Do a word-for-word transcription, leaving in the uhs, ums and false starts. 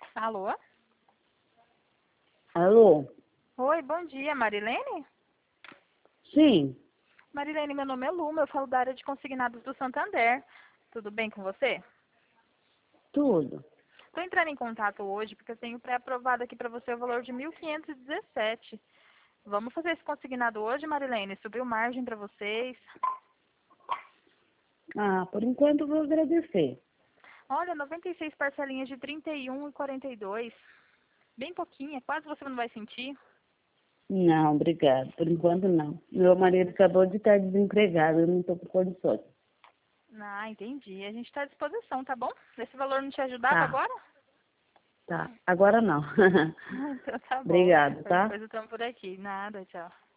Alô? Alô? Oi, bom dia, Marilene? Sim, Marilene, meu nome é Luma, eu falo da área de consignados do Santander. Tudo bem com você? tudo. Estou entrando em contato hoje porque eu tenho pré-aprovado aqui para você o valor de mil quinhentos e dezessete. Vamos fazer esse consignado hoje, Marilene? Subiu margem para vocês? Ah, por enquanto eu vou agradecer. Olha, noventa e seis parcelinhas de trinta e um e quarenta e dois. Bem pouquinha, quase você não vai sentir. Não, obrigado. Por enquanto não. Meu marido acabou de estar desempregado, eu não estou com condições. Ah, entendi. A gente está à disposição, tá bom? Esse valor não te ajudava Tá, agora? tá. Agora não. Então tá bom. Obrigado, Qualquer tá? coisa estamos por aqui. Nada, tchau.